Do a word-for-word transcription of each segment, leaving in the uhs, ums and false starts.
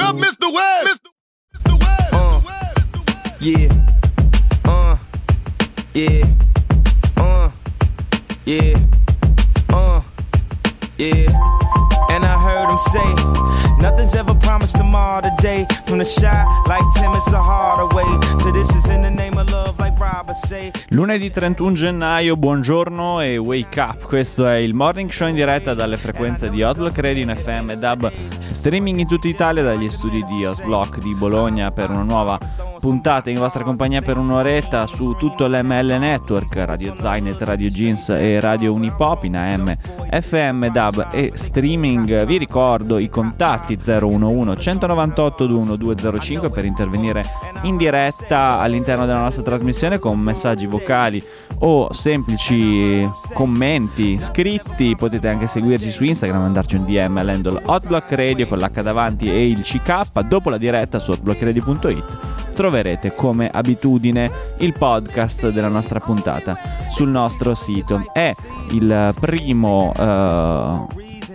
up Mister Webb. Mister Webb. Uh, yeah. Uh, yeah. Uh, yeah. Uh, yeah. And I heard him say, nothing's ever promised tomorrow today. From the shy like Tim and Hardaway. So this is in the name of love like Robert say. Lunedì trentuno gennaio, buongiorno e wake up. Questo è il morning show in diretta dalle frequenze di Hotblock Radio in F M, D A B, streaming in tutta Italia dagli studi di Hotblock di Bologna per una nuova puntata in vostra compagnia per un'oretta su tutto l'M L Network, Radio Zainet, Radio Jeans e Radio Unipop in A M, F M, D A B e streaming. Vi ricordo i contatti zero uno uno centonovantotto duemiladue zero cinque per intervenire in diretta all'interno della nostra trasmissione con messaggi vocali o semplici commenti scritti. Potete anche seguirci su Instagram, mandarci un D M all'handle Hotblock Radio con l'H davanti e il C K. Dopo la diretta su hotblock radio punto it troverete come abitudine il podcast della nostra puntata sul nostro sito. È il primo uh,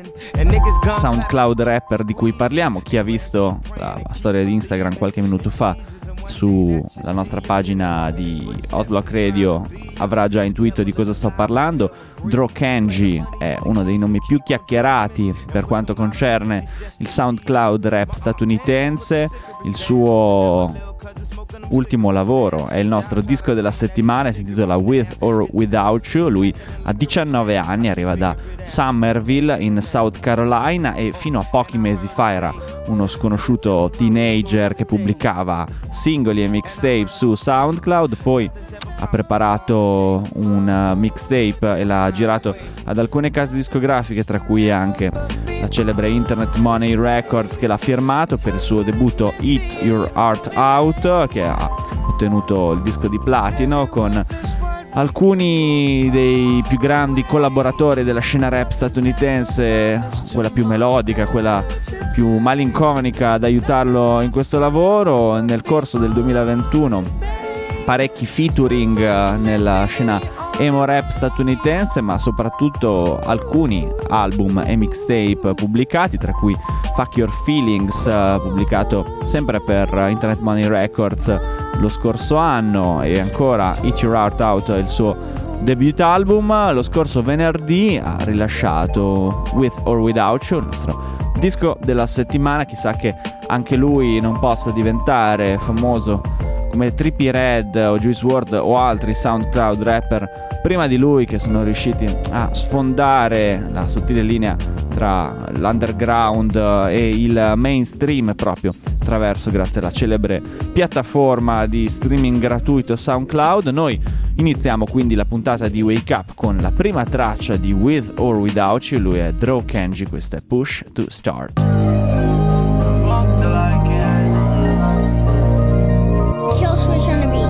SoundCloud rapper di cui parliamo. Chi ha visto la, la storia di Instagram qualche minuto fa sulla nostra pagina di Hotblock Radio avrà già intuito di cosa sto parlando. Drokenji è uno dei nomi più chiacchierati per quanto concerne il SoundCloud rap statunitense. Il suo ultimo lavoro è il nostro disco della settimana, si intitola With or Without You. Lui ha diciannove anni, arriva da Summerville in South Carolina e fino a pochi mesi fa era uno sconosciuto teenager che pubblicava singoli e mixtape su SoundCloud. Poi ha preparato un mixtape e l'ha girato ad alcune case discografiche, tra cui anche la celebre Internet Money Records che l'ha firmato per il suo debutto Eat Your Heart Out, che ha ottenuto il disco di platino con alcuni dei più grandi collaboratori della scena rap statunitense, quella più melodica, quella più malinconica, ad aiutarlo in questo lavoro. Nel corso del duemilaventuno parecchi featuring nella scena emo rap statunitense, ma soprattutto alcuni album e mixtape pubblicati, tra cui Fuck Your Feelings, pubblicato sempre per Internet Money Records lo scorso anno, e ancora Eat Your Heart Out, il suo debut album. Lo scorso venerdì ha rilasciato With or Without You, il nostro disco della settimana. Chissà che anche lui non possa diventare famoso come Trippie Redd o Juice world o altri SoundCloud rapper prima di lui, che sono riusciti a sfondare la sottile linea tra l'underground e il mainstream proprio attraverso, grazie alla celebre piattaforma di streaming gratuito SoundCloud. Noi iniziamo quindi la puntata di Wake Up con la prima traccia di With or Without You. Lui è Drokenji, questo è Push to Start. Kill switch on the beat.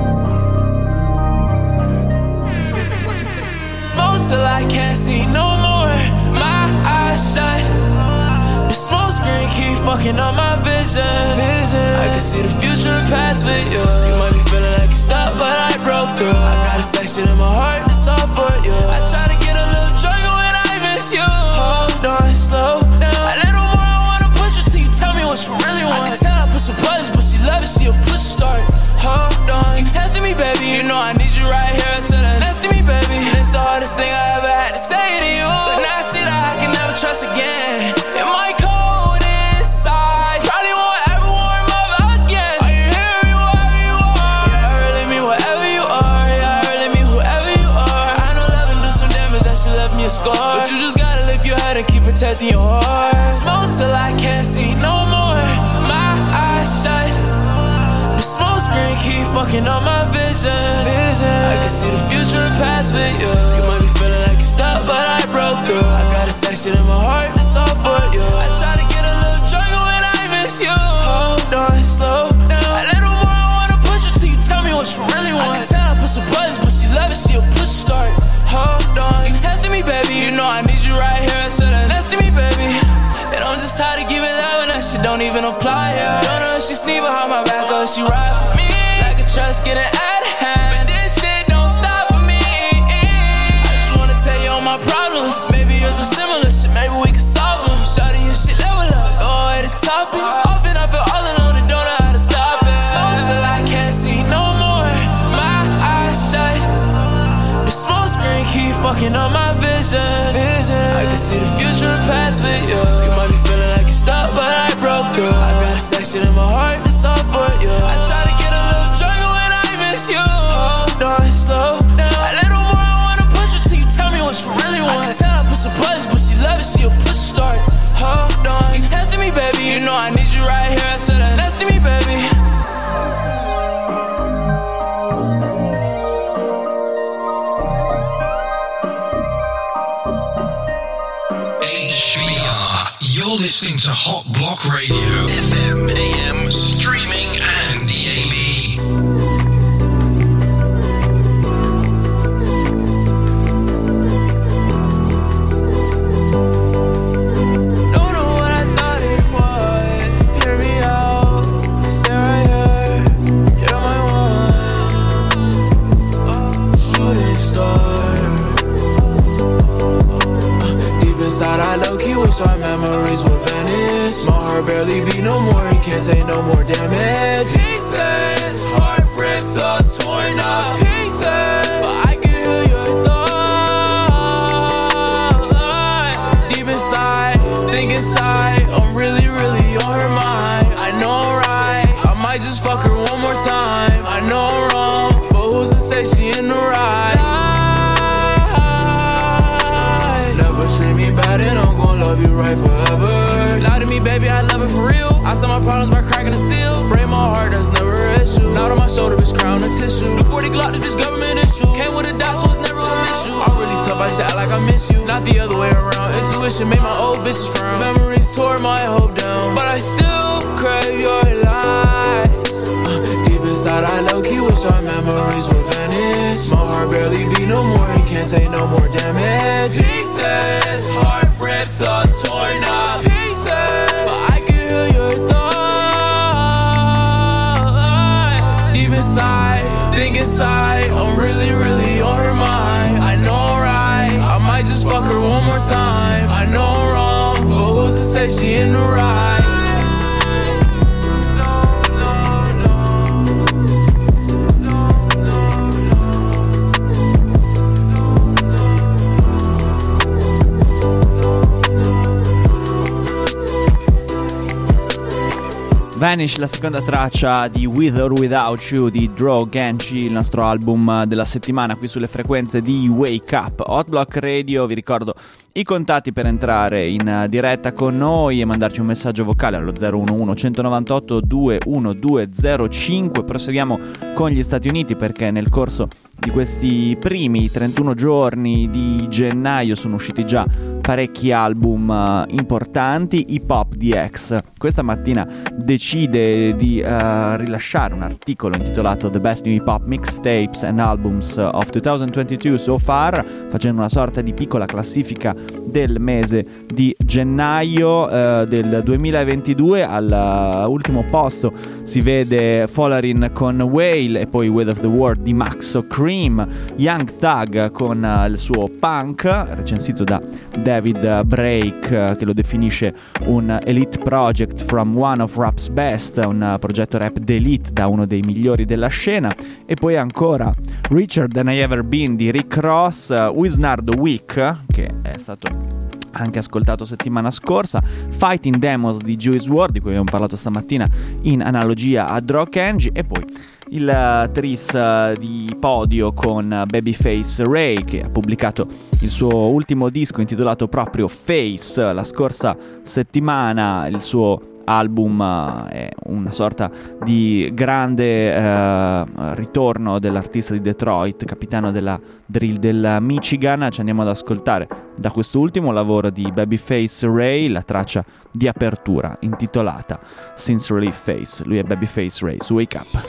Smoke till I can't see no more. My eyes shut. The smoke screen keep fucking up my vision. Vision. I can see the future and past with you. You might be feeling like you stuck, but I broke through. I got a section in my heart that's all for you. I try to get a little drunk when I miss you. Hold on, slow down. A little more, I wanna push you till you tell me what you really want. I can tell I push the buttons, but she love it, she a push start. Hold on, you testing me, baby. You know I need you right here, so that's next to me, baby. It's the hardest thing I ever had to say to you. But now I see that I can never trust again. It might cold inside, probably won't ever warm up again. Are you here, you wherever you are? Yeah, I really mean whatever you are. Yeah, I really mean whoever you are. I know love and do some damage, that shit left me a scar. But you just gotta lift your head and keep protecting your heart. Smoke till I can't see no more. My eyes shut. The smoke screen keep fucking up my vision. Vision. I can see the future and past with you. You might be feeling like you stuck, but I broke through. I got a section in my heart that's all for you. I try to get a little drunk when I miss you. Hold on, slow down. A little more, I wanna push you till you tell me what you really want. I can tell I push the buttons, but she love it, she a push start. Hold on, you testing me, baby. You know I need you right here, so that's next to me, baby. And I'm just tired of giving love and that shit don't even apply, yeah. Don't know if she sneak behind my back or if she ride for me. Like a trust getting out of hand, but this shit don't stop for me. I just wanna tell you all my problems. Maybe yours are similar shit, maybe we can solve them. Shawty, your shit level up, no way to top it. Often I feel all You know I need you right here. I said that next to me, baby. H B R, you're listening to Hot Block Radio, F M, A M, streaming and D A B. Our memories will vanish. My heart barely beat no more. He can't say no more damage. Pieces, heart ripped up, torn up pieces. But I can hear your thoughts deep inside, think inside. I'm really, really on her mind. I know I'm right. I might just fuck her one more time. I know I'm wrong, but who's to say she in the right? Never treat me bad and I'm gon' love you right forever. Lie to me, baby, I love it for real. I solve my problems by cracking the seal. Break my heart, that's never an issue. Not on my shoulder, bitch, crown a tissue. The forty Glock, this bitch government issue. Came with a dot, so it's never gonna miss you. I'm really tough, I should act like I miss you. Not the other way around. Intuition made my old bitches frown. Memories tore my hope down, but I still crave your lies. uh, Deep inside, I low-key wish our memories would vanish. My heart barely beat no more, and can't say no more damage. Pieces, heart ripped up, torn up pieces. But I can hear your thoughts deep inside, think inside. I'm really, really on her mind. I know I'm right. I might just fuck her one more time. I know I'm wrong, but who's to say she in the right? Vanish, la seconda traccia di With or Without You di Draw Genchi, il nostro album della settimana qui sulle frequenze di Wake Up. Hot Block Radio, vi ricordo i contatti per entrare in diretta con noi e mandarci un messaggio vocale allo zero uno uno uno nove otto due uno due zero cinque. Proseguiamo con gli Stati Uniti perché nel corso di questi primi trentuno giorni di gennaio sono usciti già parecchi album uh, importanti. Hip Hop D X questa mattina decide di uh, rilasciare un articolo intitolato The Best New Hip Hop Mixtapes and Albums of duemilaventidue So Far, facendo una sorta di piccola classifica del mese di gennaio uh, del duemilaventidue. All'ultimo posto si vede Follarin con Whale e poi Weight of the World di Maxo Cream, Young Thug con uh, il suo Punk, recensito da David Break, uh, che lo definisce un elite project from one of rap's best, un uh, progetto rap d'elite da uno dei migliori della scena. E poi ancora Richer Than I Ever Been di Rick Ross, uh, Wisnard Week, che è stato anche ascoltato settimana scorsa, Fighting Demos di Juice world, di cui abbiamo parlato stamattina in analogia a Draw Genchi, e poi il uh, tris uh, di podio con uh, Babyface Ray, che ha pubblicato il suo ultimo disco intitolato proprio Face uh, la scorsa settimana. Il suo album uh, è una sorta di grande uh, ritorno dell'artista di Detroit, capitano della drill del Michigan. Ci andiamo ad ascoltare da questo ultimo lavoro di Babyface Ray la traccia di apertura intitolata Sincerely Face. Lui è Babyface Ray su Wake Up.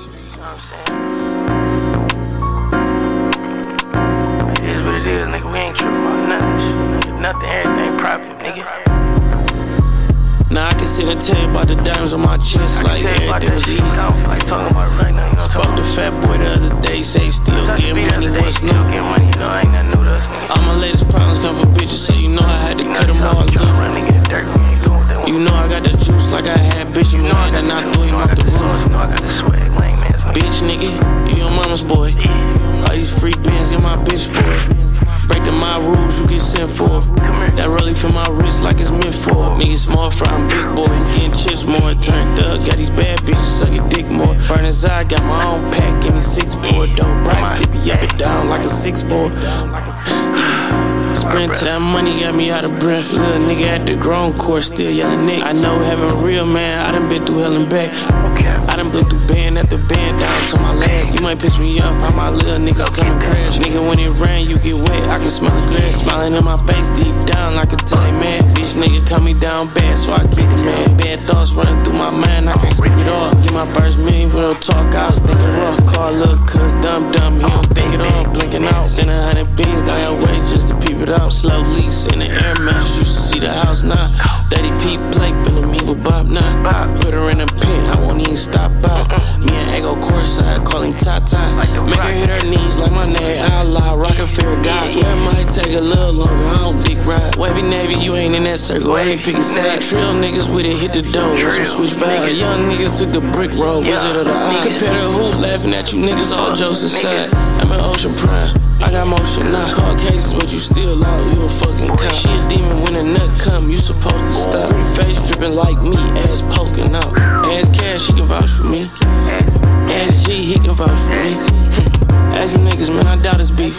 It is what it is, nigga. We ain't tripping about nothing. Nothing, everything private, nigga. Now I can sit and tell you about the diamonds on my chest, like everything was easy. Like talking about it right now. Spoke to Fat Boy the other day, say still get money, what's new? All my latest problems come from bitches, so you know I had to cut them all loose. You know I got the juice like I had bitch in hand and I threw him off the roof. Bitch nigga, you your mama's boy. All these free bands got my bitch boy. Break the my rules, you get sent for. That really feel my wrist like it's meant for. Niggas small fry, I'm big boy. Getting chips more, turned up. Got these bad bitches suck your dick more. Burn his eye, got my own pack. Give me six four dope. Price sippy up and down like a six four. Yeah. sprint to that money got me out of breath. Little nigga at the grown course still yelling Nick. I know heaven real, man. I done been through hell and back. I done blew through band after band down to my last. You might piss me off how my little niggas come and crash. Nigga, when it rain, you get wet. I can smell the grass. Smiling in my face deep down like a telly man. Bitch, nigga, cut me down bad, so I get the man. Bad thoughts running through my mind, I can't sleep it off. Get my first million, real talk, I was thinking raw. Call look, cuz dumb dumb, he don't think it all. Blinking out, send a hundred beans down your way just to peep it out. Slow lease in the air match, used to see the house now. thirty P Blake, finna meet with Bob now. Put her in a pen, I won't even stop by. Me and Ego courtside, call him Tata. Make her hit her knees like my name, outlaw. Rocket fair guy, swear it might take a little longer, I don't dick ride. Wavy Navy, you ain't in that circle, I ain't picking side. Trill niggas with it, hit the door, let some switch vibes. Young niggas took the brick road, Wizard of the Eye. Compare the hoop, laughing at you niggas, all jokes aside. I'm in Ocean Prime, I got motion now. Call cases, but you still out, you a fucking cop. She a demon when a nut come, you supposed to stop. Pretty face dripping like me, ass poking out. Ass cash, he can vouch for me. Ass G, he can vouch for me. Ask them niggas, man, I doubt it's beef.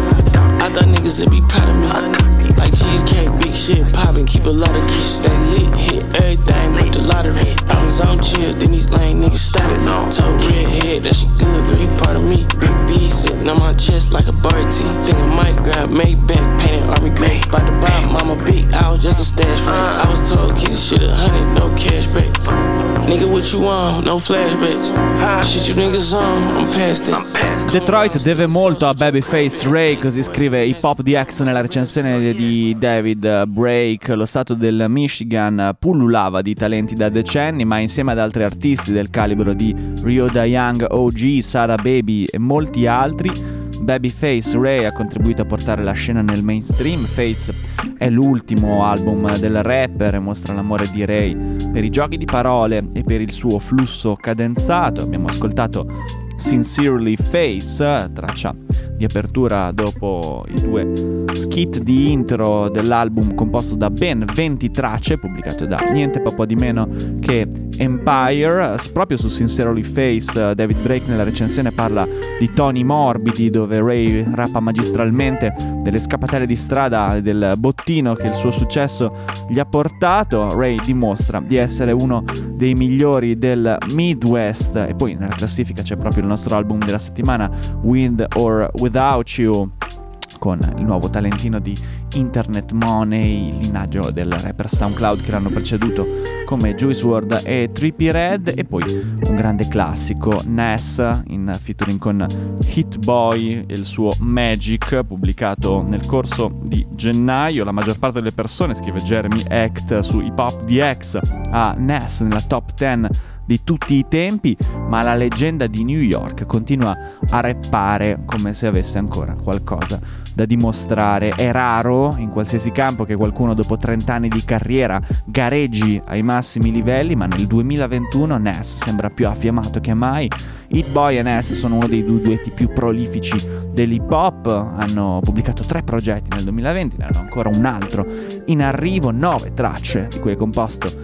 I thought niggas would be proud of me. Like cheesecake, big shit poppin', keep a lot of grease. Stay lit, hit everything with the lottery. I was on chill, then these lame niggas started me. Toe red head, that shit good, girl, you part of me. Big B sitting on my chest like a bird tee. Think I might grab Maybach, painted army gray. About to buy mama big house, just a stash race. I was told, keep this shit a hundred, no cash back. Nigga, what you on? No flashbacks. Shit you niggas on, I'm past it. Detroit deve molto a Babyface Ray, così scrive Hip Hop D X nella recensione di David Break. Lo stato del Michigan pullulava di talenti da decenni, ma insieme ad altri artisti del calibro di Rio Da Young, O G, Sarah Baby e molti altri, Babyface Ray ha contribuito a portare la scena nel mainstream. Face è l'ultimo album del rapper e mostra l'amore di Ray per i giochi di parole e per il suo flusso cadenzato. Abbiamo ascoltato Sincerely Face, traccia di apertura dopo i due skit di intro dell'album composto da ben venti tracce, pubblicate da niente poco di meno che Empire. Proprio su Sincerely Face David Break nella recensione parla di toni morbidi, dove Ray rappa magistralmente delle scappatelle di strada e del bottino che il suo successo gli ha portato. Ray dimostra di essere uno dei migliori del Midwest, e poi nella classifica c'è proprio il nostro album della settimana, With or Without You, con il nuovo talentino di Internet Money, il linaggio del rapper SoundCloud che l'hanno preceduto come Juice world e Trippie Redd, e poi un grande classico, Nas in featuring con Hit Boy e il suo Magic, pubblicato nel corso di gennaio. La maggior parte delle persone, scrive Jeremy Act su Hip Hop D X, ha Nas nella top dieci di tutti i tempi, ma la leggenda di New York continua a rappare come se avesse ancora qualcosa da dimostrare. È raro in qualsiasi campo che qualcuno dopo trenta anni di carriera gareggi ai massimi livelli, ma nel duemilaventuno Nas sembra più affiamato che mai. Hit Boy e Nas sono uno dei due duetti più prolifici dell'hip hop, hanno pubblicato tre progetti nel duemilaventi, ne hanno ancora un altro in arrivo, nove tracce di cui è composto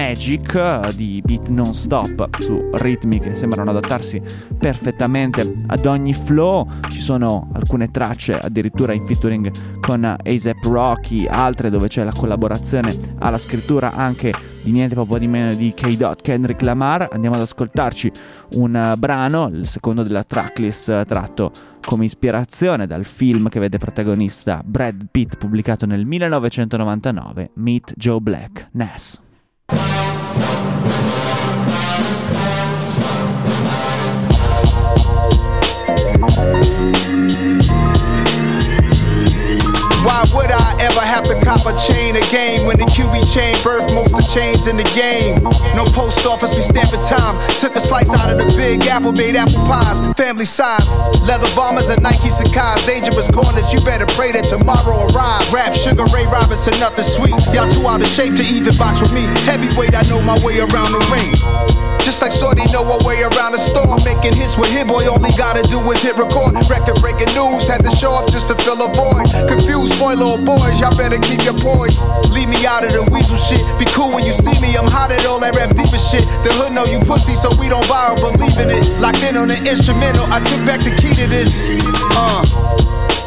Magic, di beat non stop su ritmi che sembrano adattarsi perfettamente ad ogni flow. Ci sono alcune tracce addirittura in featuring con A$AP Rocky, altre dove c'è la collaborazione alla scrittura anche di niente poco di meno di K. Kendrick Lamar. Andiamo ad ascoltarci un brano, il secondo della tracklist, tratto come ispirazione dal film che vede protagonista Brad Pitt, pubblicato nel millenovecentonovantanove, Meet Joe Black, Nas. Why would I ever have to cop a chain again when the Q B chain birthed most of the chains in the game? No post office, we stamping time. Took a slice out of the big apple, made apple pies, family size. Leather bombers and Nike Sacai's. Dangerous corners, you better pray that tomorrow arrives. Rap, Sugar Ray Robinson, nothing sweet. Y'all too out of shape to even box with me. Heavyweight, I know my way around the ring. Just like Shorty know her way around the storm. Making hits with Hit Boy, all he gotta do is hit record. Record breaking news, had to show up just to fill a void. Confused boy, little boys, y'all better keep your poise. Leave me out of the weasel shit. Be cool when you see me, I'm hot at all that rap diva shit. The hood know you pussy, so we don't buy or believe in it. Locked in on the instrumental, I took back the key to this. Uh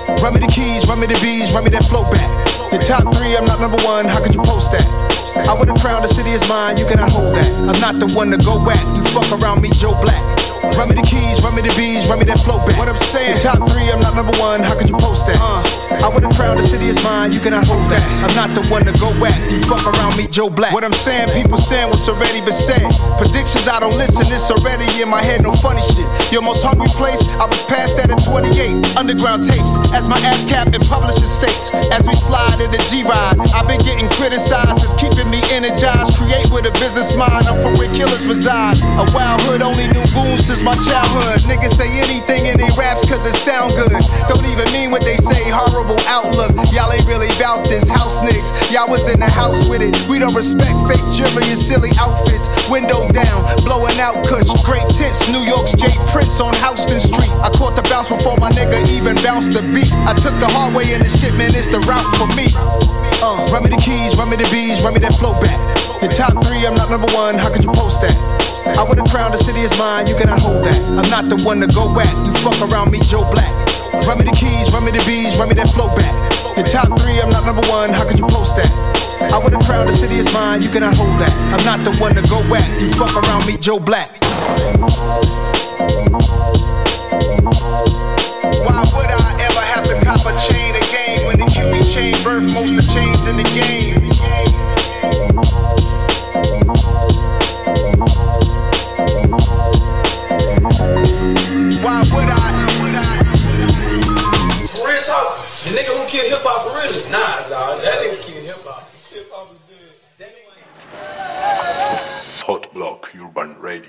Run me the keys, run me the bees, run me that flow back. Your top three, I'm not number one, how could you post that? I would've crowned the city is mine, you cannot hold that. I'm not the one to go whack, you fuck around me, Joe Black. Run me the keys, run me the bees, run me that flow back. What I'm saying, your top three, I'm not number one, how could you post that? Uh, I would've crowned the city is mine, you cannot hold that. I'm not the one to go whack, you fuck around me, Joe Black. What I'm saying, people saying what's already been said. Predictions, I don't listen, it's already in my head, no funny shit. Your most hungry place, I was past that at twenty-eight. Underground tapes, as my ass cap in publishing states. As we slide in the G-Ride, I've been getting criticized, it's keeping me energized. Create with a business mind, I'm from where killers reside. A wild hood, only knew goons since my childhood. Niggas say anything in they raps cause it sound good. Don't even mean what they say, horrible outlook. Y'all ain't really bout this house niggas. Y'all was in the house with it. We don't respect fake jewelry and silly outfits. Window down, blowing out kush. Great tits, New York's J. Prince on Houston Street. I caught the bounce before my nigga even bounced the beat. I took the hard way in this shit, man, it's the route for me. Uh, run me the keys, run me the bees, run me that flow back. Your top three, I'm not number one, how could you post that? I would've crowned the city is mine, you cannot hold that. I'm not the one to go whack, you fuck around me, Joe Black. Run me the keys, run me the bees, run me that flow back. Your top three, I'm not number one, how could you post that? I would've crowned the city is mine, you cannot hold that. I'm not the one to go whack, you fuck around me, Joe Black. Why would I ever have to cop a chain again when the Q B chain birthed most of the chains in the game? Why would I? Would I? For real talk, the nigga who killed hip hop for real is Nas, dog. That nigga killed hip hop. Hip hop is good. Hot Block Urban Radio.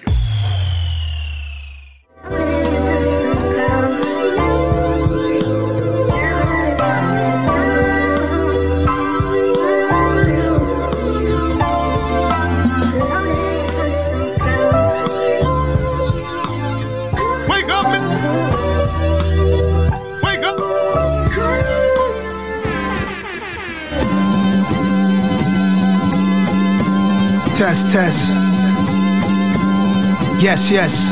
Test, test. Yes, yes.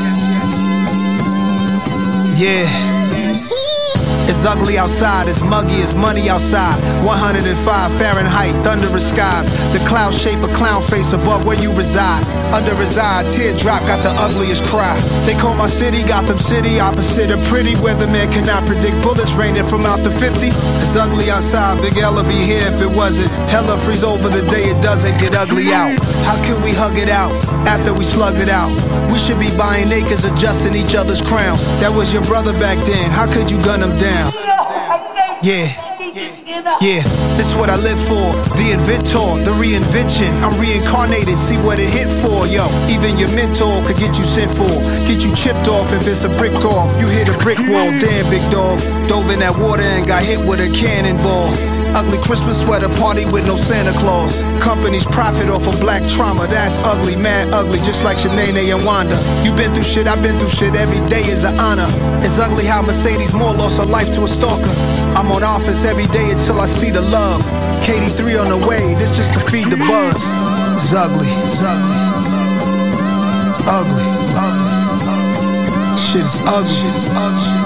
Yeah. It's ugly outside, it's muggy, it's money outside. one hundred five Fahrenheit, thunderous skies. The cloud shape a clown face above where you reside. Under his eye, teardrop got the ugliest cry. They call my city Gotham City, opposite of pretty. Weatherman cannot predict bullets raining from out the fifty. It's ugly outside, Big L would be here if it wasn't. Hella freeze over the day it doesn't get ugly out. How can we hug it out after we slugged it out? We should be buying acres, adjusting each other's crowns. That was your brother back then, how could you gun him down? Yeah, yeah, this is what I live for. The inventor, the reinvention. I'm reincarnated, see what it hit for. Yo, even your mentor could get you sent for. Get you chipped off if it's a brick off. You hit a brick wall, damn big dog. Dove in that water and got hit with a cannonball. Ugly Christmas sweater party with no Santa Claus. Companies profit off of black trauma. That's ugly, mad ugly, just like Shanae and Wanda. You been through shit, I've been through shit. Every day is an honor. It's ugly how Mercedes Moore lost her life to a stalker. I'm on offense every day until I see the love. K D three on the way, this just to feed the buzz. It's ugly, it's ugly. It's ugly, it's ugly. Shit is ugly, shit is ugly.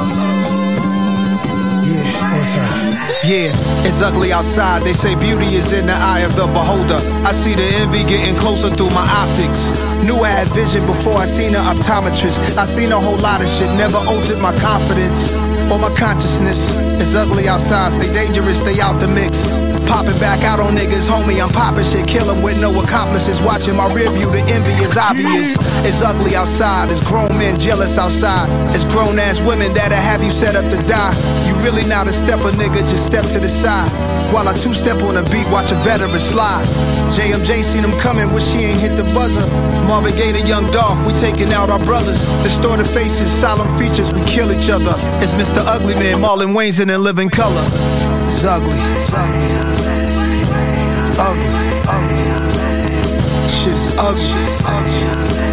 Yeah, one time. Yeah, it's ugly outside. They say beauty is in the eye of the beholder. I see the envy getting closer through my optics. Knew I had vision before I seen an optometrist. I seen a whole lot of shit, never altered my confidence or my consciousness. It's ugly outside, stay dangerous, stay out the mix. Popping back out on niggas, homie, I'm popping shit, kill 'em with no accomplices. Watching my rear view, the envy is obvious. It's ugly outside, it's grown men jealous outside. It's grown ass women that'll have you set up to die. You really not a stepper, nigga, just step to the side. While I two-step on the beat, watch a veteran slide. J M J seen him coming, wish he ain't hit the buzzer. Marvin Gaye to Young Dolph, we taking out our brothers. Distorted faces, solemn features, we kill each other. It's Mister Ugly Man, Marlon Wayne's in living color. It's ugly, it's ugly. It's ugly, it's ugly. Shit is ugly, shit is ugly.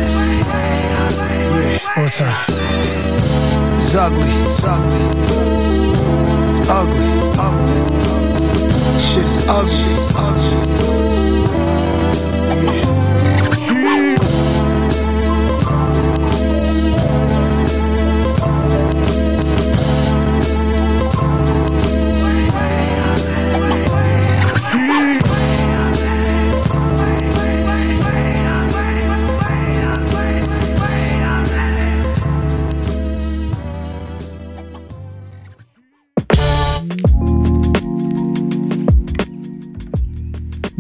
Yeah, one time. It's ugly, it's ugly. It's ugly, it's ugly. Shit is ugly, shit is ugly. Yeah.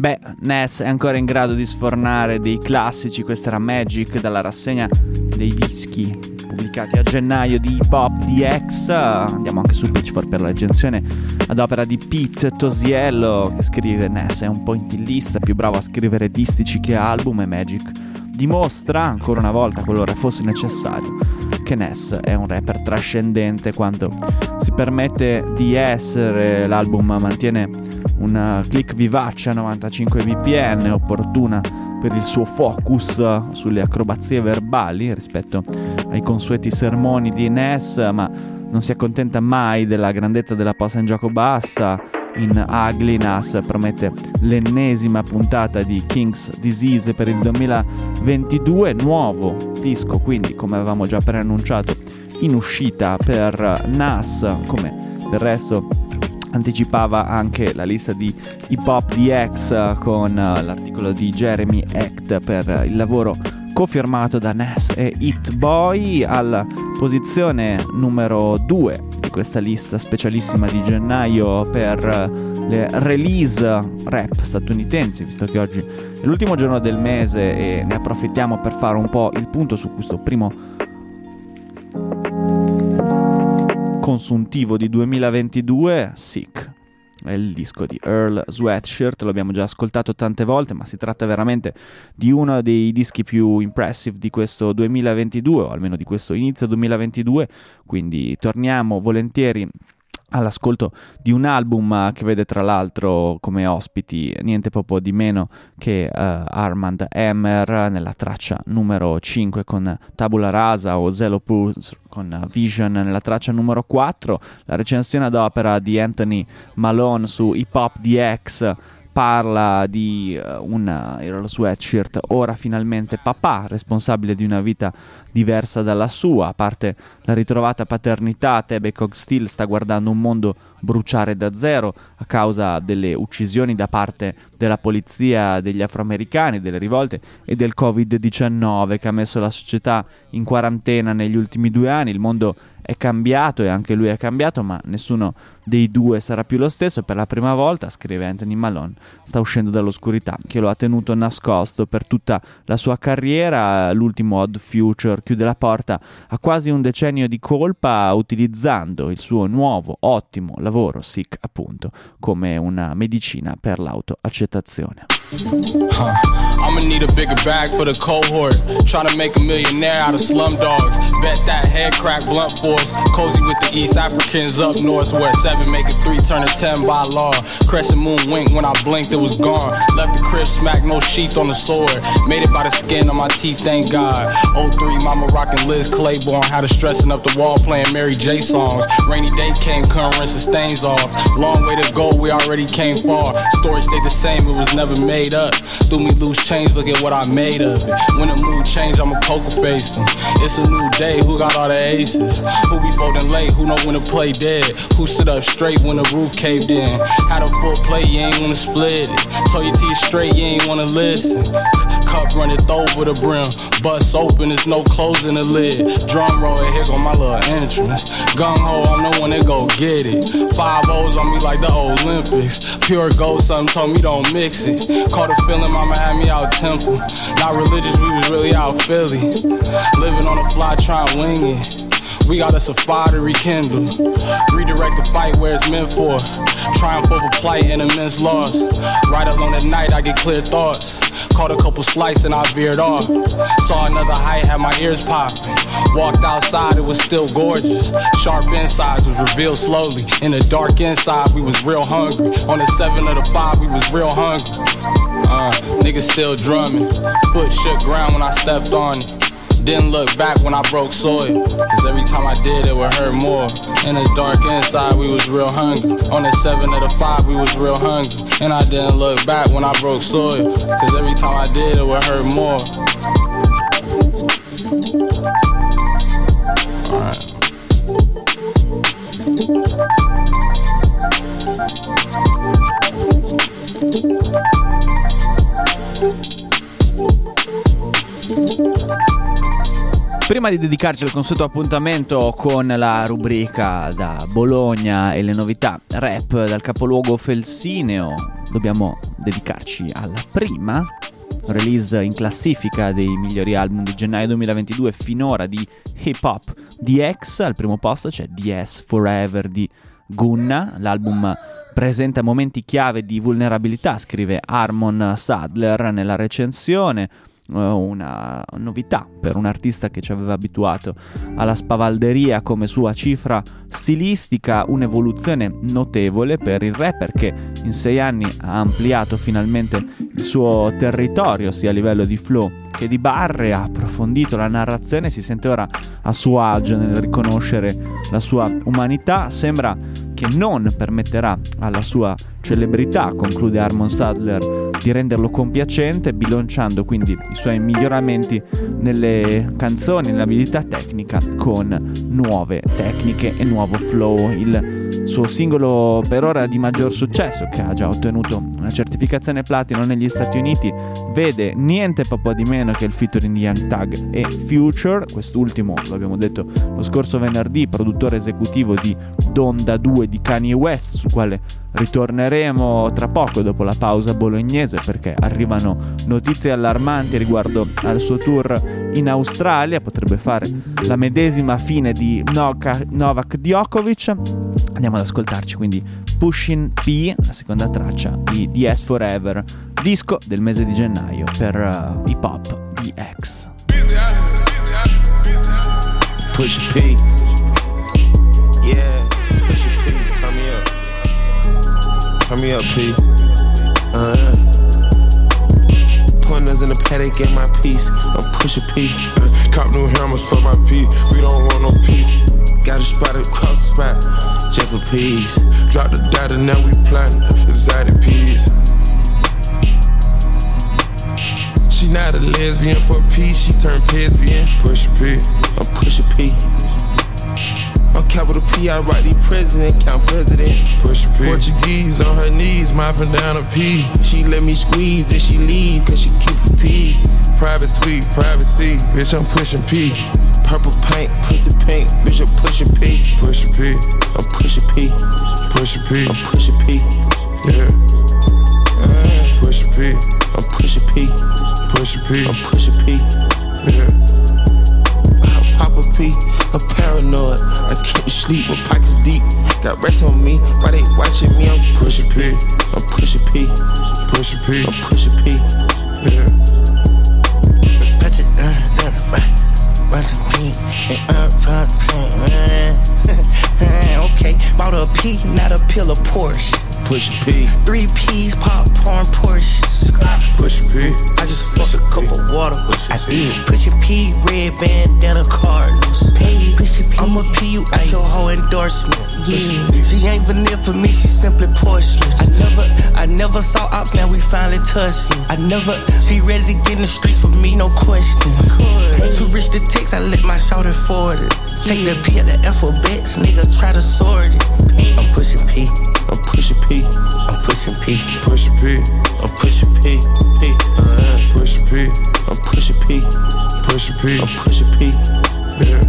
Beh, Ness è ancora in grado di sfornare dei classici. Questa era Magic dalla rassegna dei dischi pubblicati a gennaio di Hip Hop D X. Andiamo anche su Pitchfork per la recensione ad opera di Pete Tosiello, che scrive: Ness è un pointillista, più bravo a scrivere distici che album, e Magic dimostra ancora una volta, qualora fosse necessario, che Ness è un rapper trascendente quando si permette di essere. L'album mantiene una click vivace a novantacinque B P M, opportuna per il suo focus sulle acrobazie verbali rispetto ai consueti sermoni di Ness, ma non si accontenta mai della grandezza della posta in gioco bassa. In Ugly Nas promette l'ennesima puntata di King's Disease per il duemilaventidue, nuovo disco quindi, come avevamo già preannunciato, in uscita per Nas, come del resto anticipava anche la lista di Hip Hop D X con l'articolo di Jeremy Hecht per il lavoro cofirmato da Nas e Hit Boy. Alla posizione numero due di questa lista specialissima di gennaio per le release rap statunitensi, visto che oggi è l'ultimo giorno del mese e ne approfittiamo per fare un po' il punto su questo primo consuntivo di duemilaventidue. Sick è il disco di Earl Sweatshirt, lo abbiamo già ascoltato tante volte, ma si tratta veramente di uno dei dischi più impressive di questo duemilaventidue, o almeno di questo inizio duemilaventidue, quindi torniamo volentieri all'ascolto di un album che vede tra l'altro come ospiti niente proprio di meno che uh, Armand Hammer nella traccia numero cinque con Tabula Rasa, o Zelo Pulse con Vision nella traccia numero quattro. La recensione ad opera di Anthony Malone su Hip Hop D X parla di uh, un Earl Sweatshirt ora finalmente papà, responsabile di una vita diversa dalla sua. A parte la ritrovata paternità, Tebe Cogsteel sta guardando un mondo bruciare da zero a causa delle uccisioni da parte della polizia degli afroamericani, delle rivolte e del covid diciannove che ha messo la società in quarantena negli ultimi due anni. Il mondo è cambiato e anche lui è cambiato, ma nessuno dei due sarà più lo stesso. Per la prima volta, scrive Anthony Malone, sta uscendo dall'oscurità che lo ha tenuto nascosto per tutta la sua carriera. L'ultimo Odd Future chiude la porta a quasi un decennio di colpa, utilizzando il suo nuovo ottimo lavoro, Sick appunto, come una medicina per l'autoaccettazione. Huh. I'ma need a bigger bag for the cohort. Tryna make a millionaire out of slum dogs. Bet that head crack blunt force. Cozy with the East Africans up north, where seven make a three turn a ten by law. Crescent moon wink when I blinked, it was gone. Left the crib smack, no sheath on the sword. Made it by the skin on my teeth, thank God. oh three, mama rockin' Liz Claiborne. Had her stressing up the wall playing Mary J songs. Rainy day came, couldn't rinse the stains off. Long way to go, we already came far. Story stayed the same, it was never made up. Threw me loose change, look at what I made of it. When the mood change, I'ma poker face 'em. It's a new day, who got all the aces? Who be folding late, who know when to play dead? Who stood up straight when the roof caved in? Had a full plate, you ain't wanna split it. Told your teeth straight, you ain't wanna listen. Cup runneth over the brim, bust open, there's no closing the lid. Drum roll, here go my little entrance. Gung ho, I'm the one that go get it. Five O's on me like the Olympics. Pure gold, something told me don't mix it. Caught a feeling, mama had me out temple. Not religious, we was really out Philly. Living on the fly, trying to wing it. We got us a fire to rekindle. Redirect the fight where it's meant for. Triumph over plight and immense loss. Right alone at night, I get clear thoughts. Caught a couple slices and I veered off. Saw another height, had my ears popping. Walked outside, it was still gorgeous. Sharp insides was revealed slowly. In the dark inside, we was real hungry. On the seven of the five, we was real hungry. Uh, niggas still drumming. Foot shook ground when I stepped on it. Didn't look back when I broke soil, cause every time I did it would hurt more. In the dark inside we was real hungry. On the seven of the five we was real hungry. And I didn't look back when I broke soil, cause every time I did it would hurt more. Alright. Prima di dedicarci al consueto appuntamento con la rubrica da Bologna e le novità rap dal capoluogo felsineo, dobbiamo dedicarci alla prima release in classifica dei migliori album di gennaio duemilaventidue finora di hip hop. D X al primo posto c'è D S Forever di Gunna. L'album presenta momenti chiave di vulnerabilità, scrive Harmon Sadler nella recensione. Una novità per un artista che ci aveva abituato alla spavalderia come sua cifra stilistica, un'evoluzione notevole per il rapper che in sei anni ha ampliato finalmente il suo territorio sia a livello di flow che di barre, ha approfondito la narrazione, si sente ora a suo agio nel riconoscere la sua umanità. Sembra che non permetterà alla sua celebrità, conclude Harmon Sadler, di renderlo compiacente, bilanciando quindi i suoi miglioramenti nelle canzoni, nell'abilità tecnica con nuove tecniche e nuovo flow. Il suo singolo per ora di maggior successo, che ha già ottenuto una certificazione platino negli Stati Uniti, vede niente po' di meno che il featuring di Young Thug e Future, quest'ultimo, lo abbiamo detto lo scorso venerdì, produttore esecutivo di Donda due di Kanye West, sul quale ritorneremo tra poco dopo la pausa bolognese, perché arrivano notizie allarmanti riguardo al suo tour in Australia. Potrebbe fare la medesima fine di Novak Djokovic. Andiamo ad ascoltarci quindi Pushin P, la seconda traccia di D S Forever, disco del mese di gennaio per uh, hip hop D X. Pushin P, yeah, Pushin P, turn me up, turn me up P, uh-huh. Pointers in the paddock, get my piece, I'm Pushin P, uh, cop new hammers for my P, we don't want no peace. Got a spot across the spot, Jeff for peas. Drop the data, now we plantin' exotic peas. She not a lesbian for peace, she turned lesbian. Pusha P, I'm Pusha P. I'm capital P, I write these president, count presidents. Pusha P. Portuguese on her knees, mopping down a P. She let me squeeze and she leave, cause she keep a P. Private suite, privacy, bitch, I'm pushing P. Purple paint, pussy pink, bitch, I'm pushing P. Pusha P, I'm pushing P. Pusha P, I'm pushing P. Yeah. Uh, Pusha P, I'm pushing P. Pusha P, I'm pushing P. Yeah. I pop a P, I'm paranoid. I can't sleep, my pockets deep. Got rest on me, why they watching me? I'm pushing P. I'm pushing P. Pusha P, I'm pushing P. Yeah. Touch it, uh, uh, uh. Bunch of pink and up front, okay, bought a P, not a pill of Porsche. Push a P. Three P's, popcorn, Porsche. Push a P. I just fucked a cup of water. I did. Push a P, red bandana Cardinals. Push a P. I'm a P, you at your whole endorsement. Yeah. She ain't vanilla for me, she simply porcelain. I never, I never saw ops, now we finally touching. I never, she ready to get in the streets for me, no question. Too rich to text, I let my shoulder forward it. Take the P at the alphabets, nigga try to sort it. I'm pushing P, I'm pushing P, I'm pushing P, pushing P, I'm pushing P, P, uh, pushing P, I'm pushing P, pushing P, I'm pushing P, yeah.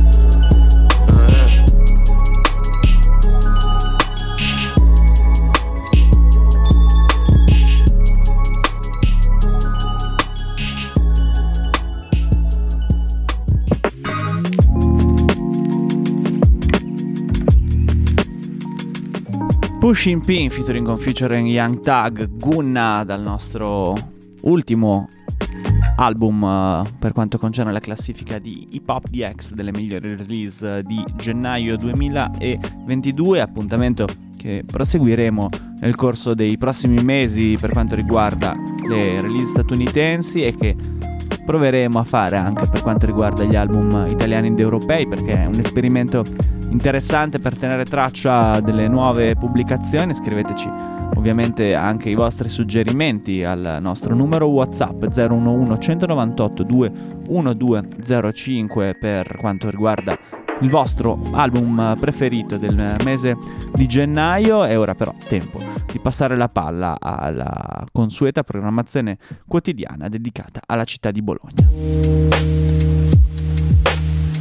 Pushin P featuring con featuring Young Thug, Gunna, dal nostro ultimo album uh, per quanto concerne la classifica di Hip Hop D X delle migliori release di gennaio duemilaventidue, appuntamento che proseguiremo nel corso dei prossimi mesi per quanto riguarda le release statunitensi e che proveremo a fare anche per quanto riguarda gli album italiani ed europei, perché è un esperimento interessante per tenere traccia delle nuove pubblicazioni. Scriveteci ovviamente anche i vostri suggerimenti al nostro numero WhatsApp zero uno uno centonovantotto due uno due zero cinque per quanto riguarda il vostro album preferito del mese di gennaio. È ora però tempo di passare la palla alla consueta programmazione quotidiana dedicata alla città di Bologna.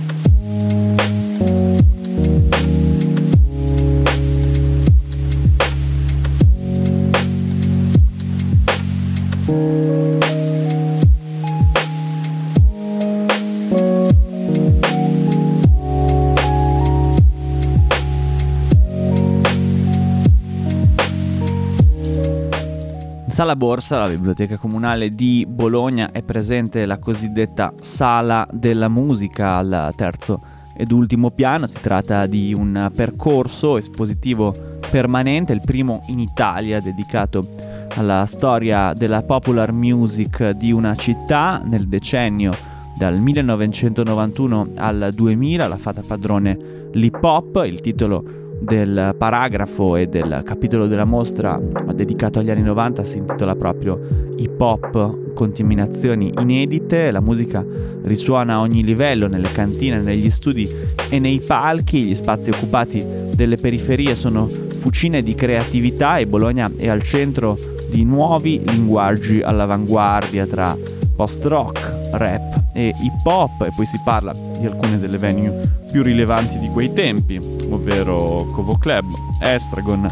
Sala Borsa, la biblioteca comunale di Bologna, è presente la cosiddetta Sala della Musica al terzo ed ultimo piano. Si tratta di un percorso espositivo permanente, il primo in Italia dedicato alla storia della popular music di una città. Nel decennio dal millenovecentonovantuno al duemila l'ha fatta padrone l'hip hop. Il titolo del paragrafo e del capitolo della mostra dedicato agli anni novanta si intitola proprio Hip Hop, contaminazioni inedite. La musica risuona a ogni livello, nelle cantine, negli studi e nei palchi. Gli spazi occupati delle periferie sono fucine di creatività e Bologna è al centro di nuovi linguaggi all'avanguardia tra post-rock, rap e hip hop, e poi si parla di alcune delle venue più rilevanti di quei tempi, ovvero Covo Club, Estragon,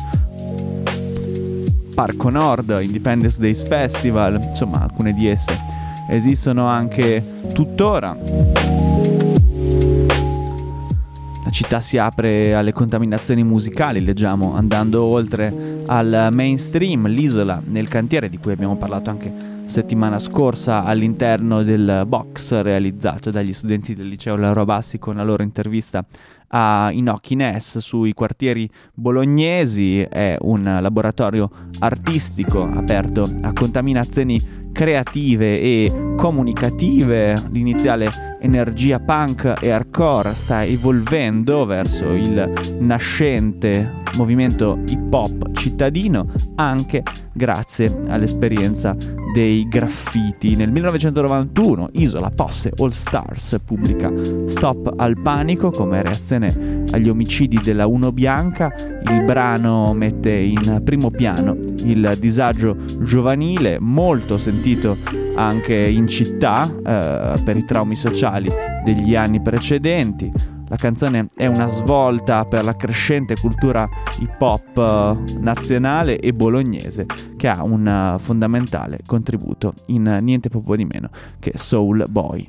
Parco Nord, Independence Days Festival. Insomma, alcune di esse esistono anche tuttora. La città si apre alle contaminazioni musicali, leggiamo, andando oltre al mainstream. L'isola nel cantiere, di cui abbiamo parlato anche settimana scorsa all'interno del box realizzato dagli studenti del liceo Lauro Bassi con la loro intervista a Inoki Ness sui quartieri bolognesi, è un laboratorio artistico aperto a contaminazioni creative e comunicative. L'iniziale energia punk e hardcore sta evolvendo verso il nascente movimento hip hop cittadino, anche grazie all'esperienza dei graffiti. Nel millenovecentonovantuno Isola Posse All Stars pubblica Stop al panico come reazione agli omicidi della Uno Bianca. Il brano mette in primo piano il disagio giovanile, molto sentito anche in città eh, per i traumi sociali degli anni precedenti. La canzone è una svolta per la crescente cultura hip hop eh, nazionale e bolognese, che ha un uh, fondamentale contributo in niente poco di meno che Soul Boy.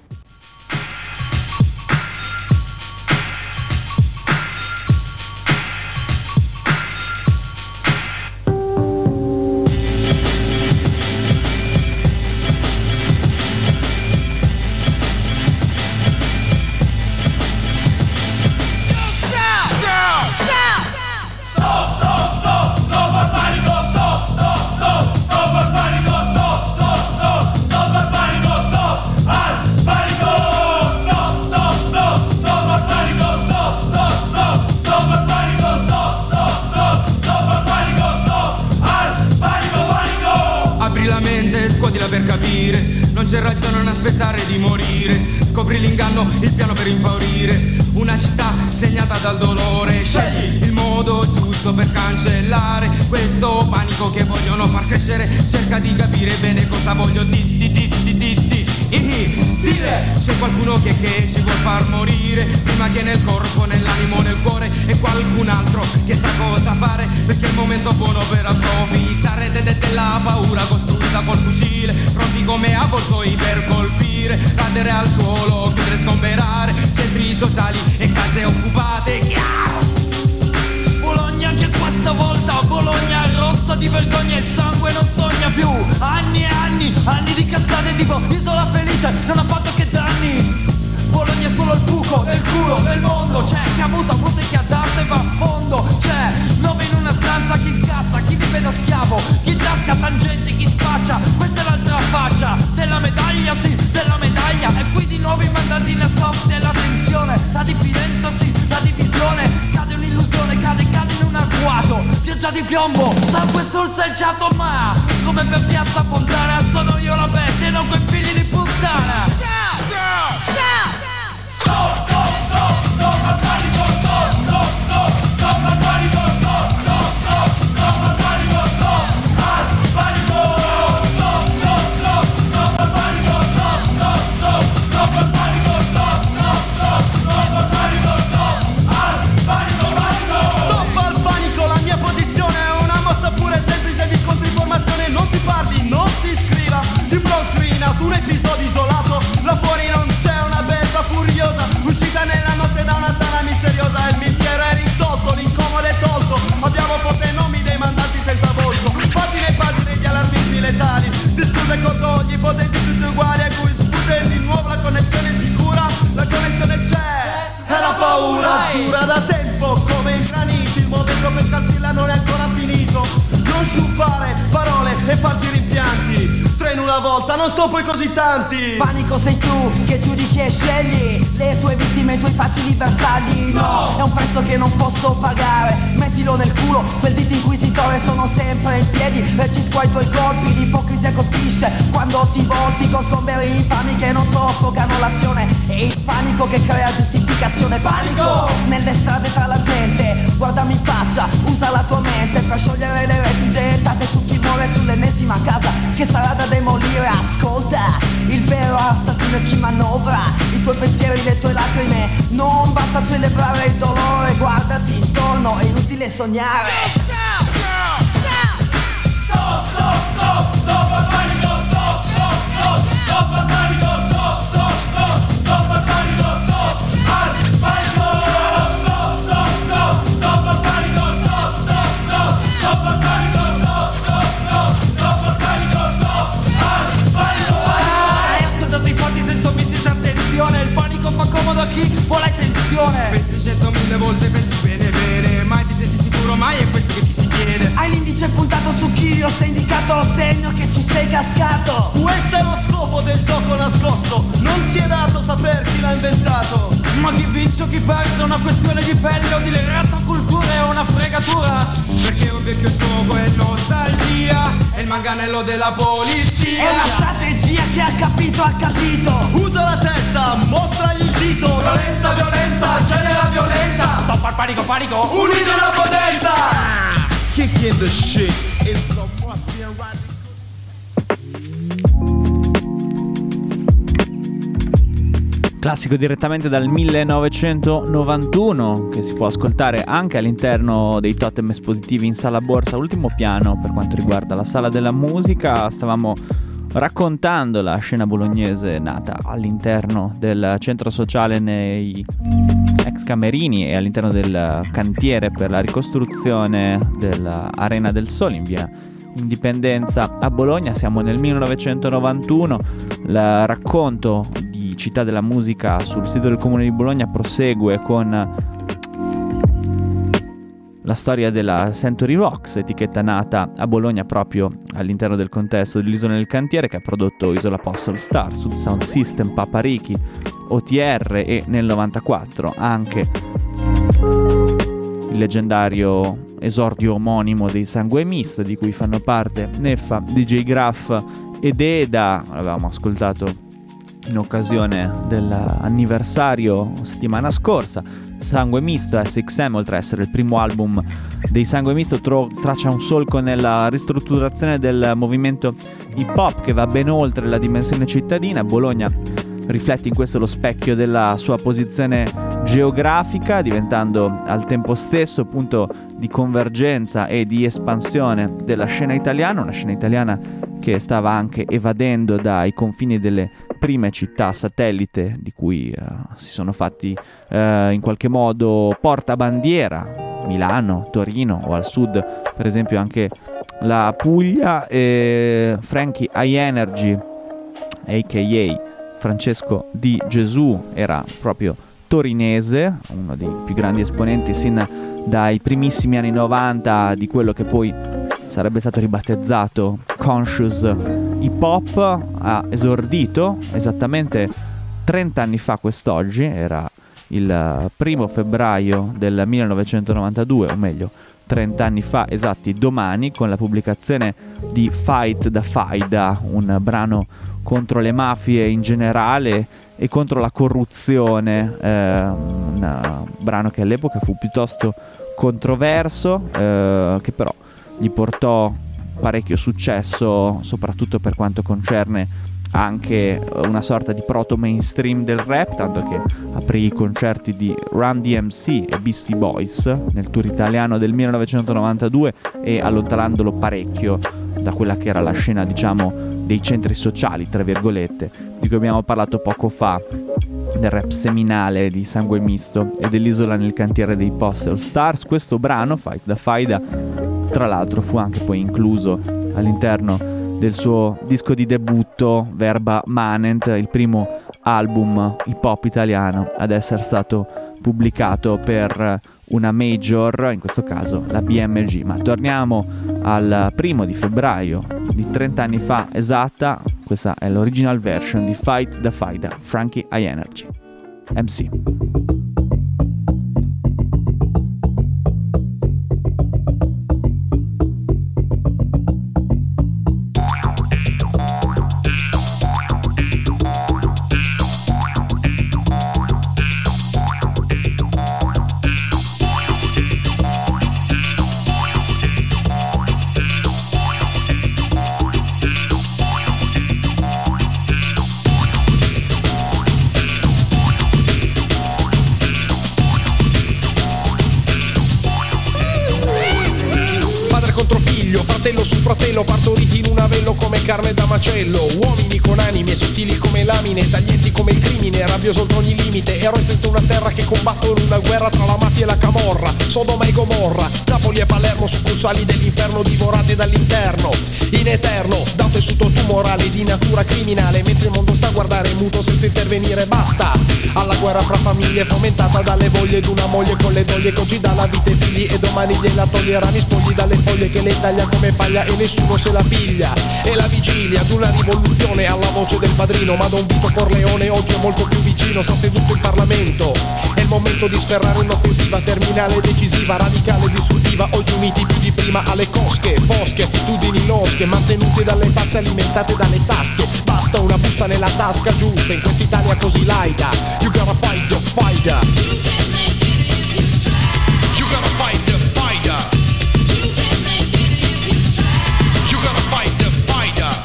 Per capire, non c'è ragione a non aspettare di morire. Scopri l'inganno, il piano per impaurire. Una città segnata dal dolore. Scegli il modo giusto per cancellare questo panico che vogliono far crescere. Cerca di capire bene cosa voglio di di di di di di dire. C'è qualcuno che, che ci vuol far morire, prima che nel corpo, nell'animo, nel cuore, e qualcun altro che sa cosa fare, perché è il momento buono per approfittare de- de- della paura costruita col fucile, pronti come avvoltoi per colpire, radere al suolo, chiudere, sgomberare centri sociali e case occupate. Chiaro! Bologna anche questa volta, Bologna è rossa di vergogna e sangue non sogna più. Anni e anni, anni di cazzate tipo Isola Felice, non ha fatto che danni. Bologna è solo il buco del culo del mondo. C'è chi ha avuto avuto e chi ha dato e va a fondo. C'è nove in una stanza, chi incassa, chi vive da schiavo, chi tasca tangenti, chi spaccia. Questa è l'altra faccia della medaglia, sì, della medaglia. E qui di nuovo i mandati nascosti e la tensione, la diffidenza, sì, la divisione. Cade un'illusione, cade, cade in un agguato, pioggia di piombo, sangue sul selciato. Ma come per Piazza Fontana sono io la bestia e non quei figli di puttana. Go, go, go. Stop, stop, stop, stop al panico, stop, stop, stop, stop al panico, stop, stop, stop, stop al panico, stop, al panico, stop, stop, stop, stop al panico, stop, stop, stop, stop al panico, stop, stop, stop, stop al panico, stop, al panico, panico. Stop al panico, la mia posizione è una mossa pure semplice di controinformazione, non si parli, non si scriva, di block screen, ad un episodio isolato, la paura dura da tempo come il granito, il momento per scalzilla non è ancora finito. Non sciupare parole e farsi rimpianti, tre in una volta non sono poi così tanti. Panico sei tu che giudichi e scegli le tue vittime, i tuoi facili bersagli. No, è un prezzo che non posso pagare. Mettilo nel culo, quel dito inquisitore, sono sempre in piedi e ci squai i tuoi colpi. L'ipocrisia colpisce quando ti volti con sgomberi infami che non soffocano l'azione. E il panico che crea giustificazione. Panico nelle strade tra la gente, guardami in faccia, usa la tua mente per sciogliere le reti gettate su chi muore sull'ennesima casa che sarà da demolire. Ascolta, il vero assassino è chi manovra i tuoi pensieri, le tue lacrime. Non basta celebrare il dolore, guardati intorno, è inutile sognare. Stop, stop, stop, stop al panico, stop, stop, stop, stop al panico, stop, stop, stop, stop al panico, stop al panico, stop, stop, stop, stop al panico, stop, stop, stop, stop al panico, stop, stop, stop, stop al panico, stop al panico. Hai ascoltato i forti senza omissi e attenzione, il panico fa comodo a chi vuole tensione. Pensi centomila volte, pensi bene bene, mai ti senti sicuro, mai è questo che ti si chiede. Hai l'indice puntato su chi, ho indicato lo segno che ci sei cascato. Questo è lo scopo del gioco nascosto, non si è dato saper chi l'ha inventato. Ma chi vince o chi perde è una questione di pelle o di lerata cultura, è una fregatura. Perché un vecchio gioco è nostalgia, è il manganello della polizia. È una strategia che ha capito, ha capito. Usa la testa, mostragli il dito. Violenza, violenza, genera violenza. Stop al panico, panico, unite la potenza. Kick in the shit, it's the musty and right. Classico direttamente dal millenovecentonovantuno che si può ascoltare anche all'interno dei totem espositivi in sala borsa ultimo piano. Per quanto riguarda la sala della musica, stavamo raccontando la scena bolognese nata all'interno del centro sociale nei ex camerini e all'interno del cantiere per la ricostruzione dell'Arena del Sole in via Indipendenza a Bologna. Siamo nel millenovecentonovantuno, il racconto di Città della Musica sul sito del Comune di Bologna prosegue con la storia della Century Vox, etichetta nata a Bologna proprio all'interno del contesto dell'Isola nel Cantiere, che ha prodotto Isola Postal Star, Sud Sound System, Paparichi, O T R e nel novantaquattro anche il leggendario esordio omonimo dei Sangue Mist, di cui fanno parte Neffa, D J Graff ed Eda. Avevamo ascoltato in occasione dell'anniversario settimana scorsa. Sangue Misto S X M, oltre a essere il primo album dei Sangue Misto, tro- traccia un solco nella ristrutturazione del movimento hip hop che va ben oltre la dimensione cittadina. Bologna riflette in questo lo specchio della sua posizione geografica, diventando al tempo stesso punto di convergenza e di espansione della scena italiana, una scena italiana che stava anche evadendo dai confini delle prime città satellite di cui uh, si sono fatti uh, in qualche modo portabandiera, Milano, Torino o al sud per esempio anche la Puglia. E Frankie High Energy a k a. Francesco Di Gesù era proprio torinese, uno dei più grandi esponenti sin dai primissimi anni novanta di quello che poi sarebbe stato ribattezzato conscious hip hop. Ha esordito esattamente trenta anni fa quest'oggi, era il primo febbraio del millenovecentonovantadue, o meglio trenta anni fa esatti domani, con la pubblicazione di Fight da Faida, un brano contro le mafie in generale e contro la corruzione, eh, un brano che all'epoca fu piuttosto controverso, eh, che però gli portò parecchio successo, soprattutto per quanto concerne anche una sorta di proto mainstream del rap, tanto che aprì i concerti di Run D M C e Beastie Boys nel tour italiano del millenovecentonovantadue, e allontanandolo parecchio da quella che era la scena, diciamo, dei centri sociali, tra virgolette, di cui abbiamo parlato poco fa, del rap seminale di Sangue Misto e dell'Isola nel Cantiere dei Postal Stars. Questo brano, Fight da Faida, tra l'altro fu anche poi incluso all'interno del suo disco di debutto Verba Manent, il primo album hip hop italiano ad essere stato pubblicato per una major, in questo caso la B M G. Ma torniamo al primo di febbraio di trenta anni fa esatta. Questa è l'original version di Fight the Fighter, Frankie High Energy M C. Fratello partoriti in un avello come carne da macello, uomini con anime sottili come lamine, taglienti come il crimine, rabbioso oltre ogni limite, eroi senza una terra che combattono una guerra tra la mafia e la camorra, Sodoma e Gomorra, Napoli e Palermo, succursali dell'inferno divorate dall'interno, in eterno, da un tessuto tumorale di natura criminale, mentre il mondo sta a guardare muto senza intervenire, basta alla guerra fra famiglie fomentata dalle voglie d'una moglie con le doglie che oggi dà la vita ai figli e domani gliela toglieranno i spogli dalle foglie che le taglia come paglia e nessuno se la piglia. E la vigilia di una rivoluzione alla voce del padrino, ma Don Vito Corleone oggi è molto più vicino, sta seduto in Parlamento. È il momento di sferrare un'offensiva terminale, decisiva, radicale, distruttiva, oggi uniti più di prima alle cosche, bosche, attitudini losche, mantenute dalle tasse, alimentate dalle tasche. Basta una busta nella tasca giusta in quest'Italia così laica. You gotta fight the fighter. You gotta fight the fighter. You gotta fight the fighter.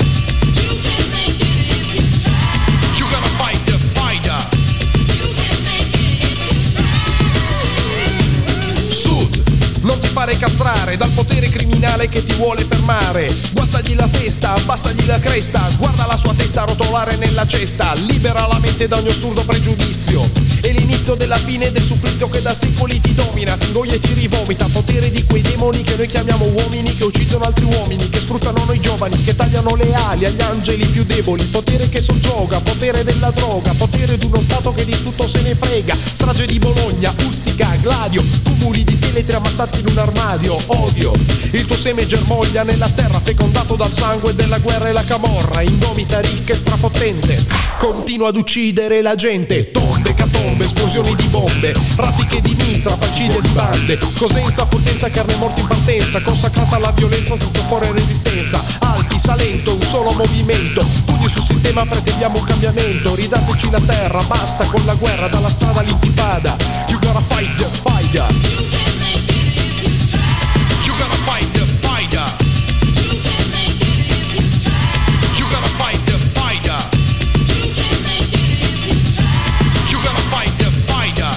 You gotta fight the fighter. Sud, non ti fare castrare dal potere criminale che ti vuole fermare. Guastagli la testa, abbassagli la cresta, guarda la sua testa rotolare nella cesta. Libera la mente da ogni assurdo pregiudizio. È l'inizio della fine del supplizio che da secoli ti domina, ti ingoglia e ti rivomita. Potere di quei demoni che noi chiamiamo uomini, che uccidono altri uomini, che sfruttano noi giovani, che tagliano le ali agli angeli più deboli. Potere che soggioga, potere della droga, potere di uno stato che di tutto se ne frega. Strage di Bologna, Ustica, Gladio, cumuli di scheletri ammassati in un armadio. Odio, il tuo seme germoglia nella terra, fecondato dal sangue della guerra e la camorra. Indomita, ricca e strapotente, continua ad uccidere la gente. Tombe, catombe, esplosioni di bombe, raffiche di mitra, falcide di bande. Cosenza, potenza, carne morta in partenza, consacrata alla violenza senza opporre resistenza. Alpi, Salento, un solo movimento, pugni sul sistema, pretendiamo un cambiamento. Ridateci la terra, basta con la guerra, dalla strada all'intifada. You gotta fight the fighter. You gotta fight the fighter. You gotta fight the fighter. You gotta fight the fighter.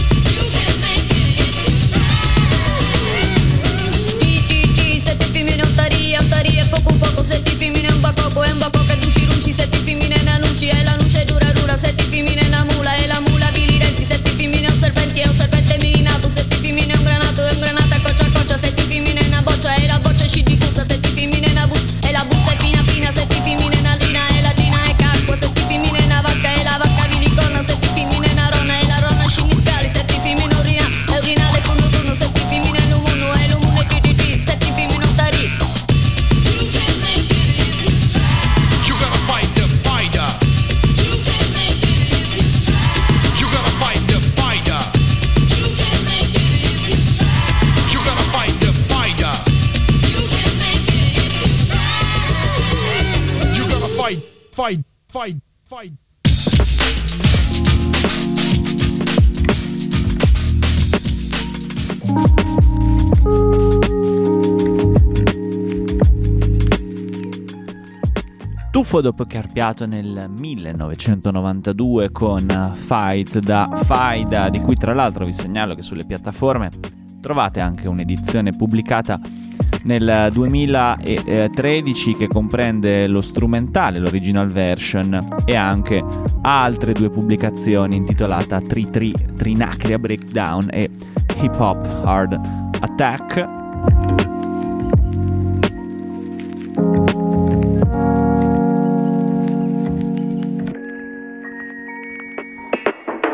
Ti ti ti, se ti femmine ottaria, ottaria poco poco, se ti femmine un bacoco, è un bacoco e duci runci, se ti femmine una nuci, e la nuce dura dura, se ti femmine una mula, e la mula bilirenti, se ti femmine un serpente, è un serpente mirinato, se ti femmine un granato, è un granata coccia coccia, se ti femmine una boccia, e la boccia sciccicusa, se ti femmine una busta, e la busta è fina fina, se ti femmine una rina, e la rina è cacqua, se ti femmine una vacca, e la vacca vilicona, se ti femmine una ronna, e la ronna sciniscali, se ti femmine un rina, e un rinale con un turno, se ti femmine un uno, e l'uno è ti ti, se ti femmine un tari. You gotta fight the fighter. You gotta fight the fighter. You gotta fight the fighter. You gotta fight, fight, fight, fight. Tuffo dopo che ha arpiato nel millenovecentonovantadue con Fight da Faida, di cui tra l'altro vi segnalo che sulle piattaforme trovate anche un'edizione pubblicata nel duemilatredici che comprende lo strumentale, l'original version, e anche altre due pubblicazioni intitolata Tri Tri Trinacria Breakdown e Hip Hop Hard Attack.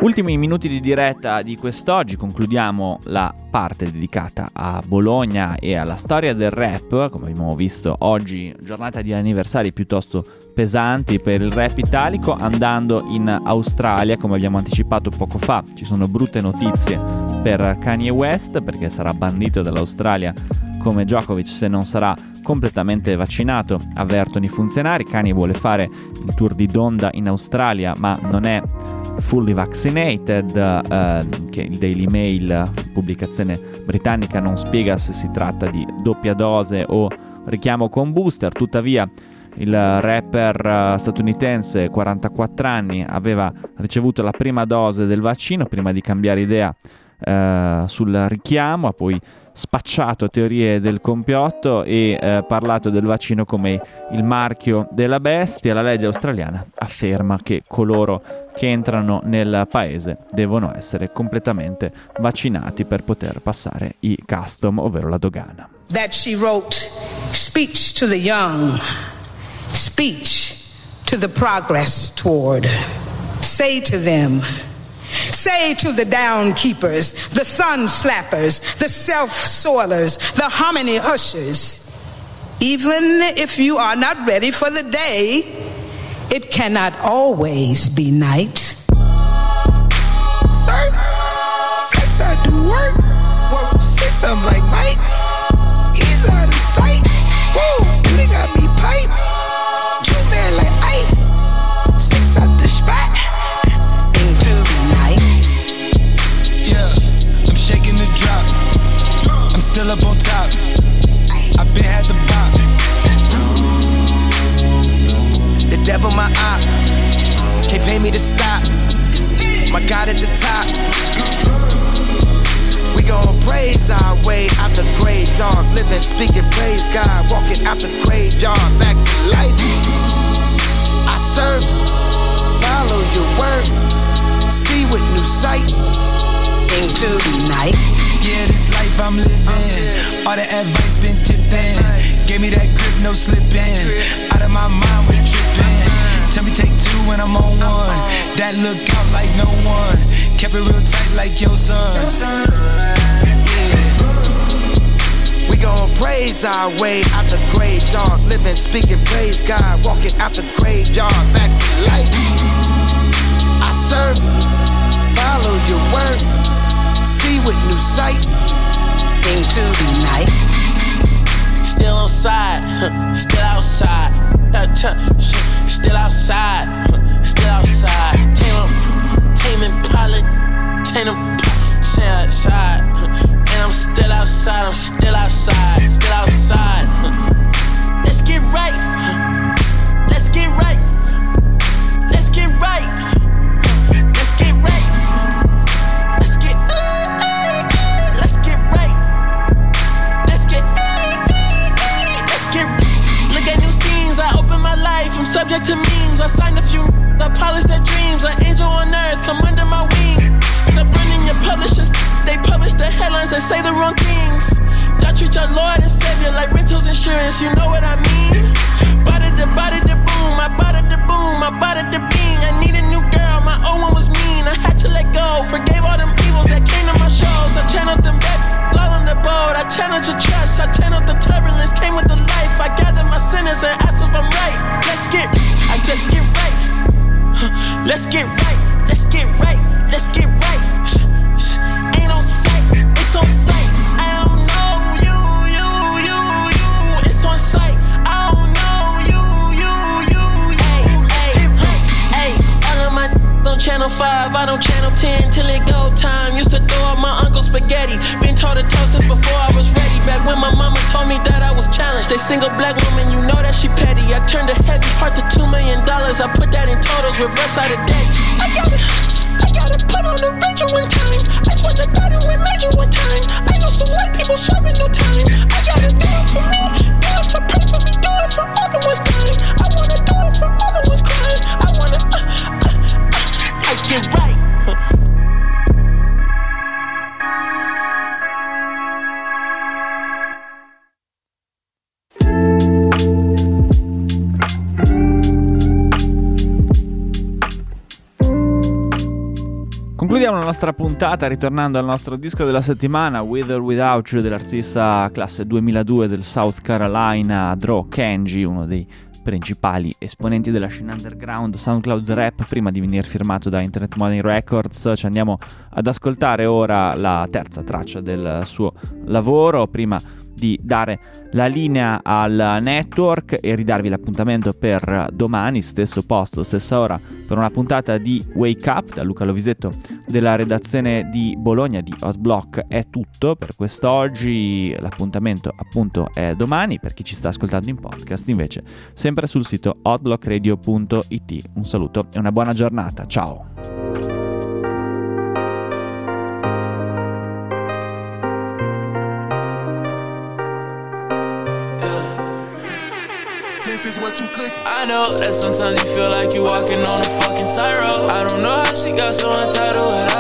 Ultimi minuti di diretta di quest'oggi, concludiamo la parte dedicata a Bologna e alla storia del rap. Come abbiamo visto oggi, giornata di anniversari piuttosto pesanti per il rap italico, andando in Australia, come abbiamo anticipato poco fa. Ci sono brutte notizie per Kanye West, perché sarà bandito dall'Australia come Djokovic se non sarà completamente vaccinato, avvertono i funzionari. Kanye vuole fare il tour di Donda in Australia, ma non è fully vaccinated, eh, che il Daily Mail, pubblicazione britannica, non spiega se si tratta di doppia dose o richiamo con booster. Tuttavia il rapper statunitense, quarantaquattro anni, aveva ricevuto la prima dose del vaccino prima di cambiare idea eh, sul richiamo, ha poi spacciato teorie del complotto e eh, parlato del vaccino come il marchio della bestia. La legge australiana afferma che coloro che entrano nel paese devono essere completamente vaccinati per poter passare i custom, ovvero la dogana. That she wrote, speech to the young, speech to the progress toward. Say to them, say to the down keepers, the sun slappers, the self-soilers, the hominy ushers, even if you are not ready for the day, it cannot always be night. Sir, flex I do work, work six I'm like Mike, he's out of sight, whoa, they got me pipe, Joe man like Ike, six out the spot. Shaking the drop, I'm still up on top. I been had the bop. The devil my op, can't pay me to stop. My God at the top. We gon' praise our way out the grave, dog. Living, speaking, praise God. Walking out the graveyard, back to life. I serve, follow your word, see with new sight. Into the night. Yeah, this life I'm living, all the advice been tipped in. Gave me that grip, no slipping. Out of my mind, we're tripping. Tell me take two when I'm on one. That look out like no one. Kept it real tight like your son. Yeah. We gon' praise our way out the grave, dog. Living, speaking, praise God. Walking out the graveyard, back to life. I serve, follow your word, see with new sight into the night. Still on side, still outside, still outside, still outside. Tame 'em, tame Impala, tame 'em, stay outside. And I'm still outside, I'm still outside, still outside. Let's get right, let's get right, let's get right. Let's get right. Let's get Let's get right. Let's get Let's get Look at new scenes. I open my life. I'm subject to memes. I signed a few. I polish their dreams. An angel on earth. Come under my wing. Stop running your publishers. They publish the headlines and say the wrong things. Y'all treat your Lord and Savior like rentals insurance. You know what I mean? Bada da bada da boom. I bada da boom. I bada da bing. I need a new girl. My old one was mean. I had to let go. Forgave all them evils that came to my shows. I channeled them back. All on the boat. I channeled your trust. I channeled the turbulence. Came with the life. I gathered my sinners and asked if I'm right. Let's get. I just get right. Let's get right. Let's get right. Let's get right. Ain't on sight. It's on sight. I don't know you, you, you, you. It's on sight. I don't know you, you, you, you. Hey, hey, hey. All of my on channel five. I don't channel ten till it go time. Used to throw up my uncle's spaghetti. Been taught to toast since before I was ready. Back when my mama told me that I was challenged. They single black woman, you know that she petty. I turned a heavy heart to two million dollars. I put that in totals, reverse out of debt. I got it. I gotta put on the Rachel one time. I swear to God it went major one time. I know some white people serving no time. I gotta do it for me, do it for pray for me, do it for all the ones dying. I wanna do it for all the ones crying. I wanna uh, uh, uh, let's get right. Concludiamo la nostra puntata ritornando al nostro disco della settimana, With or Without You, dell'artista classe duemiladue del South Carolina, Dro Kenji, uno dei principali esponenti della scena underground SoundCloud rap prima di venire firmato da Internet Money Records. Ci andiamo ad ascoltare ora la terza traccia del suo lavoro, prima di dare la linea al network e ridarvi l'appuntamento per domani, stesso posto, stessa ora, per una puntata di Wake Up. Da Luca Lovisetto della redazione di Bologna di Hot Block è tutto per quest'oggi. L'appuntamento appunto è domani per chi ci sta ascoltando in podcast, invece sempre sul sito hotblockradio punto it. Un saluto e una buona giornata, ciao. Is what you cooking. I know that sometimes you feel like you walking on a fucking tightrope. I don't know how she got so entitled.